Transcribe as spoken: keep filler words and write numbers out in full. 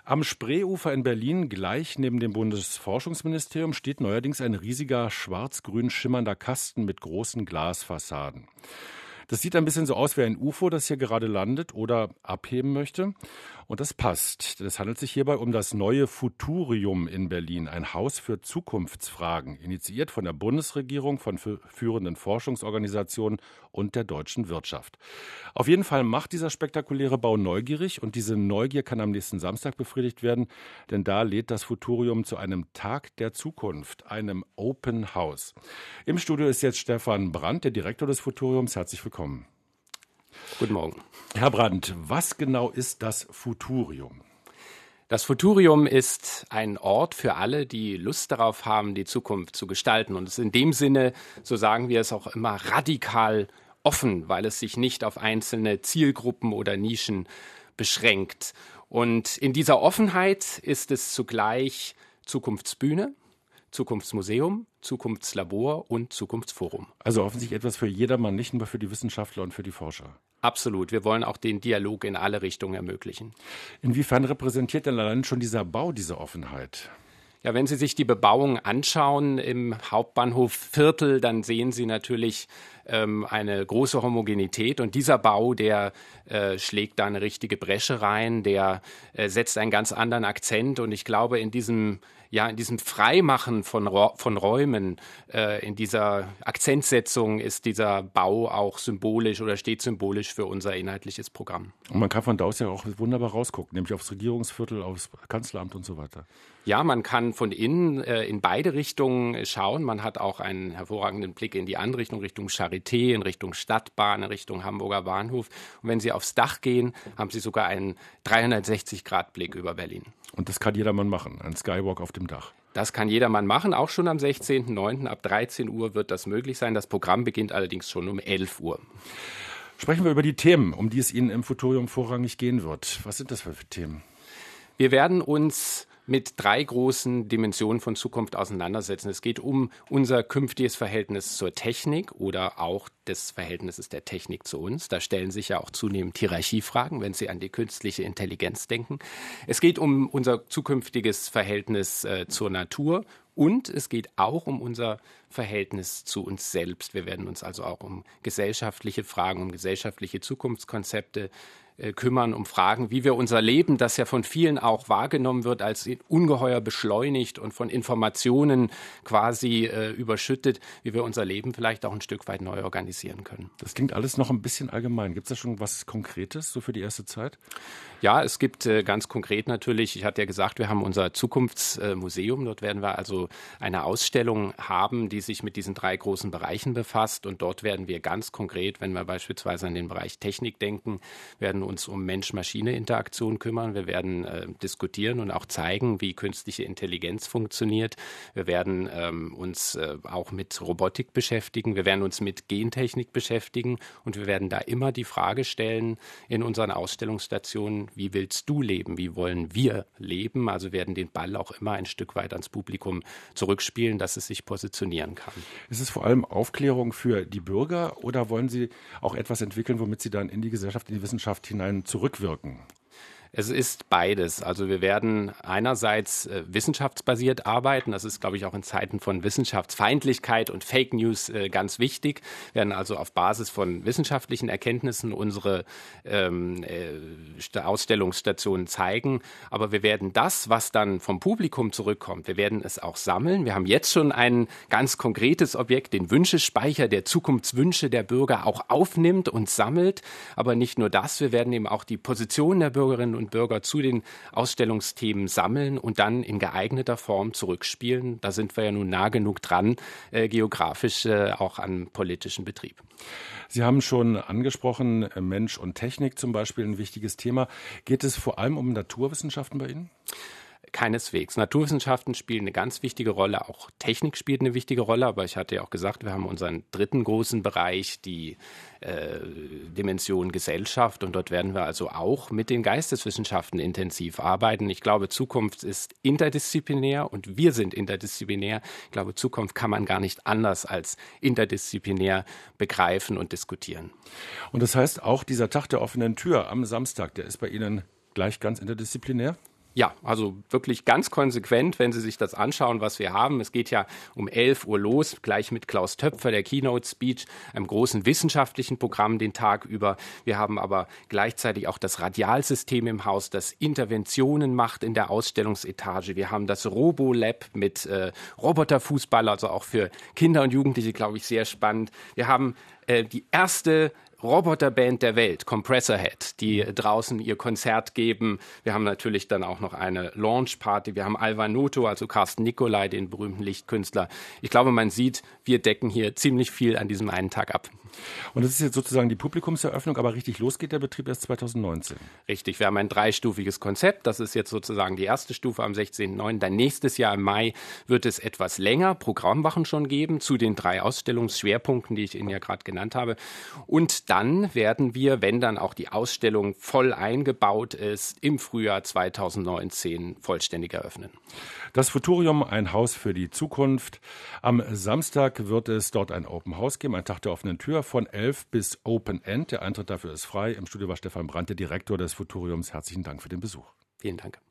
Am Spreeufer in Berlin, gleich neben dem Bundesforschungsministerium, steht neuerdings ein riesiger schwarz-grün schimmernder Kasten mit großen Glasfassaden. Das sieht ein bisschen so aus wie ein U F O, das hier gerade landet oder abheben möchte. Und das passt. Es handelt sich hierbei um das neue Futurium in Berlin, ein Haus für Zukunftsfragen, initiiert von der Bundesregierung, von führenden Forschungsorganisationen und der deutschen Wirtschaft. Auf jeden Fall macht dieser spektakuläre Bau neugierig und diese Neugier kann am nächsten Samstag befriedigt werden, denn da lädt das Futurium zu einem Tag der Zukunft, einem Open House. Im Studio ist jetzt Stefan Brandt, der Direktor des Futuriums. Herzlich willkommen. Guten Morgen. Herr Brandt, was genau ist das Futurium? Das Futurium ist ein Ort für alle, die Lust darauf haben, die Zukunft zu gestalten. Und es ist in dem Sinne, so sagen wir es auch immer, radikal offen, weil es sich nicht auf einzelne Zielgruppen oder Nischen beschränkt. Und in dieser Offenheit ist es zugleich Zukunftsbühne, Zukunftsmuseum, Zukunftslabor und Zukunftsforum. Also offensichtlich etwas für jedermann, nicht nur für die Wissenschaftler und für die Forscher. Absolut. Wir wollen auch den Dialog in alle Richtungen ermöglichen. Inwiefern repräsentiert denn allein schon dieser Bau diese Offenheit? Ja, wenn Sie sich die Bebauung anschauen im Hauptbahnhofviertel, dann sehen Sie natürlich ähm, eine große Homogenität. Und dieser Bau, der äh, schlägt da eine richtige Bresche rein, der äh, setzt einen ganz anderen Akzent. Und ich glaube, in diesem Ja, in diesem Freimachen von, von Räumen, äh, in dieser Akzentsetzung ist dieser Bau auch symbolisch oder steht symbolisch für unser inhaltliches Programm. Und man kann von da aus ja auch wunderbar rausgucken, nämlich aufs Regierungsviertel, aufs Kanzleramt und so weiter. Ja, man kann von innen äh, in beide Richtungen schauen. Man hat auch einen hervorragenden Blick in die andere Richtung, Richtung Charité, in Richtung Stadtbahn, in Richtung Hamburger Bahnhof. Und wenn Sie aufs Dach gehen, haben Sie sogar einen dreihundertsechzig Grad Blick über Berlin. Und das kann jedermann machen, ein Skywalk auf dem Dach. Das kann jedermann machen, auch schon am sechzehnten neunten ab dreizehn Uhr wird das möglich sein. Das Programm beginnt allerdings schon um elf Uhr. Sprechen wir über die Themen, um die es Ihnen im Futurium vorrangig gehen wird. Was sind das für Themen? Wir werden uns mit drei großen Dimensionen von Zukunft auseinandersetzen. Es geht um unser künftiges Verhältnis zur Technik oder auch des Verhältnisses der Technik zu uns. Da stellen sich ja auch zunehmend Hierarchiefragen, wenn Sie an die künstliche Intelligenz denken. Es geht um unser zukünftiges Verhältnis äh, zur Natur und es geht auch um unser Verhältnis zu uns selbst. Wir werden uns also auch um gesellschaftliche Fragen, um gesellschaftliche Zukunftskonzepte kümmern, um Fragen, wie wir unser Leben, das ja von vielen auch wahrgenommen wird, als ungeheuer beschleunigt und von Informationen quasi äh, überschüttet, wie wir unser Leben vielleicht auch ein Stück weit neu organisieren können. Das klingt alles noch ein bisschen allgemein. Gibt es da schon was Konkretes so für die erste Zeit? Ja, es gibt äh, ganz konkret natürlich, ich hatte ja gesagt, wir haben unser Zukunftsmuseum. Dort werden wir also eine Ausstellung haben, die sich mit diesen drei großen Bereichen befasst. Und dort werden wir ganz konkret, wenn wir beispielsweise an den Bereich Technik denken, werden uns um Mensch-Maschine-Interaktion kümmern. Wir werden äh, diskutieren und auch zeigen, wie künstliche Intelligenz funktioniert. Wir werden ähm, uns äh, auch mit Robotik beschäftigen. Wir werden uns mit Gentechnik beschäftigen. Und wir werden da immer die Frage stellen in unseren Ausstellungsstationen, wie willst du leben? Wie wollen wir leben? Also werden den Ball auch immer ein Stück weit ans Publikum zurückspielen, dass es sich positionieren kann. Ist es vor allem Aufklärung für die Bürger oder wollen Sie auch etwas entwickeln, womit Sie dann in die Gesellschaft, in die Wissenschaft hinein zurückwirken? Es ist beides. Also wir werden einerseits äh, wissenschaftsbasiert arbeiten. Das ist, glaube ich, auch in Zeiten von Wissenschaftsfeindlichkeit und Fake News äh, ganz wichtig. Wir werden also auf Basis von wissenschaftlichen Erkenntnissen unsere ähm, äh, Ausstellungsstationen zeigen. Aber wir werden das, was dann vom Publikum zurückkommt, wir werden es auch sammeln. Wir haben jetzt schon ein ganz konkretes Objekt, den Wünschespeicher, der Zukunftswünsche der Bürger auch aufnimmt und sammelt. Aber nicht nur das, wir werden eben auch die Position der Bürgerinnen und und Bürger zu den Ausstellungsthemen sammeln und dann in geeigneter Form zurückspielen. Da sind wir ja nun nah genug dran, äh, geografisch äh, auch an politischen Betrieb. Sie haben schon angesprochen, Mensch und Technik zum Beispiel, ein wichtiges Thema. Geht es vor allem um Naturwissenschaften bei Ihnen? Keineswegs. Naturwissenschaften spielen eine ganz wichtige Rolle, auch Technik spielt eine wichtige Rolle, aber ich hatte ja auch gesagt, wir haben unseren dritten großen Bereich, die äh, Dimension Gesellschaft, und dort werden wir also auch mit den Geisteswissenschaften intensiv arbeiten. Ich glaube, Zukunft ist interdisziplinär und wir sind interdisziplinär. Ich glaube, Zukunft kann man gar nicht anders als interdisziplinär begreifen und diskutieren. Und das heißt, auch dieser Tag der offenen Tür am Samstag, der ist bei Ihnen gleich ganz interdisziplinär? Ja, also wirklich ganz konsequent, wenn Sie sich das anschauen, was wir haben. Es geht ja um elf Uhr los, gleich mit Klaus Töpfer, der Keynote-Speech, einem großen wissenschaftlichen Programm den Tag über. Wir haben aber gleichzeitig auch das Radialsystem im Haus, das Interventionen macht in der Ausstellungsetage. Wir haben das Robolab mit äh, Roboterfußball, also auch für Kinder und Jugendliche, glaube ich, sehr spannend. Wir haben äh, die erste Roboterband der Welt, Compressorhead, die draußen ihr Konzert geben. Wir haben natürlich dann auch noch eine Launchparty. Wir haben Alva Noto, also Carsten Nicolai, den berühmten Lichtkünstler. Ich glaube, man sieht, wir decken hier ziemlich viel an diesem einen Tag ab. Und das ist jetzt sozusagen die Publikumseröffnung, aber richtig losgeht der Betrieb erst zweitausendneunzehn. Richtig, wir haben ein dreistufiges Konzept. Das ist jetzt sozusagen die erste Stufe am sechzehnten neunten Dann nächstes Jahr im Mai wird es etwas länger Programmwochen schon geben zu den drei Ausstellungsschwerpunkten, die ich Ihnen ja gerade genannt habe. Und dann werden wir, wenn dann auch die Ausstellung voll eingebaut ist, im Frühjahr zweitausendneunzehn vollständig eröffnen. Das Futurium, ein Haus für die Zukunft. Am Samstag wird es dort ein Open House geben, ein Tag der offenen Tür von elf bis Open End. Der Eintritt dafür ist frei. Im Studio war Stefan Brandt, der Direktor des Futuriums. Herzlichen Dank für den Besuch. Vielen Dank.